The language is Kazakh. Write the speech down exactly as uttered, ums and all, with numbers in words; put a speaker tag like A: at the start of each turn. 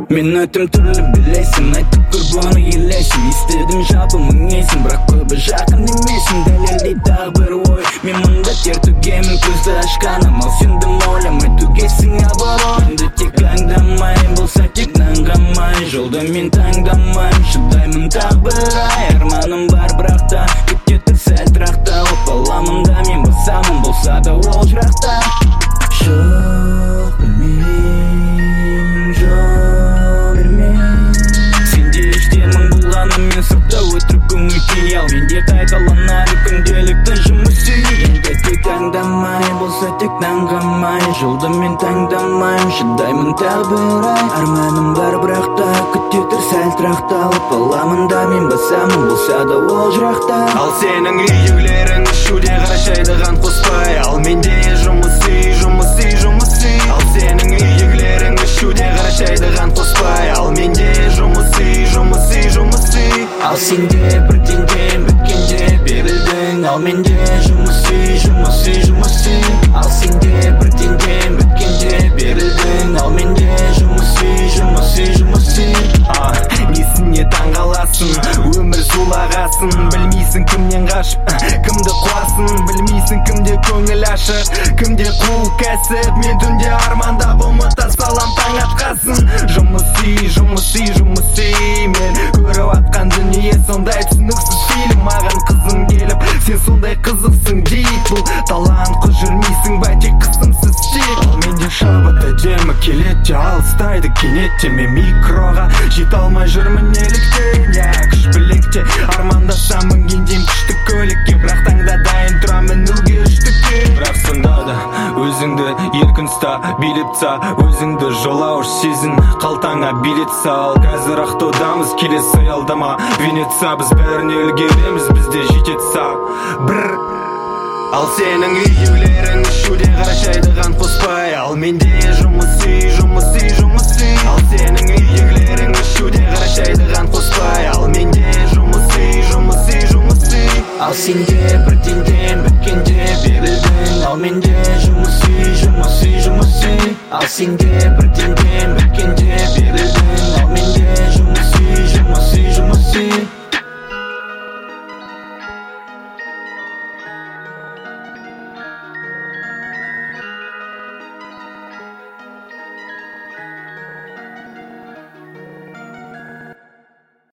A: Мен өтім түрлі білесің, айтып көр бұны елесің. Естедім жалпы мың есің, бірақ көбі жақын емесің. Дәлелдей тағы бір ой, мен мұнда тер төгемін. Көзді ашқаным, ал сенді ойламай төгесің абырой. Енді тек аңдамай, болса тек наңғамай. Жолды мен таңдамайм, шыдаймын тағы бір ай. Арманым бар бірақ та, кетеді сәл тұрақта. Опаламын да мен басамын, болса да ол жырақта. Жоқ білмеймін, жоқ бермеймін. Сенде іштемін болғаным, мен сыртта өтірік көңіл күй. Ал менде қайталанады күнделікті жұмыс үй. Енді тек аңдамай, болса тек таңғамай. Жолды мен таңдамайм, шыдаймын тағы бір ай. Арманым бар бірақ та, күтетір сәл тұрақта. Опаламын да мен басамын, болса да ол жырақта.
B: Ал сенің үйдегілерің ішуде қарашайды қан қоспай. Ал менде жұмыс үй, жұмыс үй, жұмыс үй. Ал сенің үйдегілерің ішуде қарашайды қан қоспай. Ал менде жұмыс үй, жұмыс үй, жұмыс үй.
A: Ал сенде бірдеңден біткенде берілдің. Ал менде жұмыс үй, жұмыс үй, жұмыс үй. Ал сенде бірдеңден біткенде берілдің. Ал менде жұмыс үй, жұмыс үй, жұмыс үй.
B: А, несіне таңғаласың, өмір сулағасын. Білмейсің кімнен қашып, кімді қуасың. Білмейсің кімде көңіл ашық, кімде қул кәсіп. Мен түнде армандап ұмыта салам таң атқасын. Жұмыс үй, жұмыс үй, жұмыс үй. Мен көріп атқан дүние сондай түсініксіз фильм. Маған қызың келіп, сен сондай қызықсың дейік. Бұл талантқа жүрмейсің ба тек қысымсыз тек. Ал менде шабыт әдемі келет те алыстайды кенетте. Мен микроға жете алмай жүрмін неліктен. Я күш білекте армандасам мінгендейм күшті көлікке. Бірақ таңда дайын тұрам мінуге үштікке. Бірақ сонда да өзіңді еркін ұста, билеп са. Өзіңді жолауыш сезін, қалтаңа билет сал. Қазір ақтаудамыз, келесі аялдама Венеция. Біз бәріне үлгереміз, бізде жетет са. Бір Ал сенің үйдегілерің ішуде қарашайды қан қоспай. Ал менде жұмыс үй, жұмыс үй, жұмыс үй. Ал сенің үйдегілерің ішуде қарашайды қан қоспай. Ал менде жұмыс үй, жұмыс үй, жұмыс үй.
A: Ал сенде бірдеңден біткенде берілдің. Ал менде жұмыс үй, жұмыс үй, жұмыс үй. Ал сенде бірдеңден біткенде берілдің. Ал менде жұмыс үй, жұмыс үй, жұмыс үй.